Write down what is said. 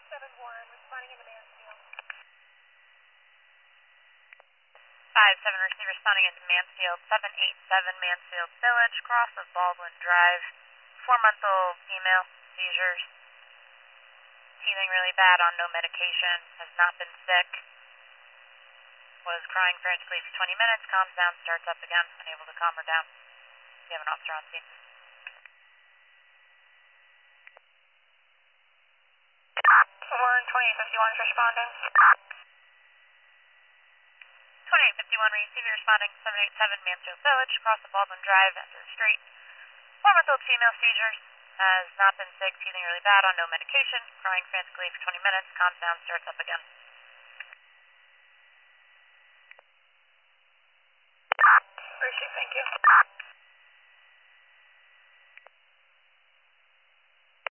571, responding into Mansfield. 5-7 receiver responding into Mansfield, 787 Mansfield Village, cross of Baldwin Drive. 4-month-old female, seizures. Feeling really bad on no medication, has not been sick. Was crying frantically for 20 minutes, calms down, starts up again, unable to calm her down. We have an officer on scene. Warren 2851 is responding. 2851 receiver responding, 787 Mansfield Village, across the Baldwin Drive, end of the street. 4-month-old female, seizures, has not been sick, feeling really bad on no medication, crying frantically for 20 minutes, calms down, starts up again. Appreciate, thank you.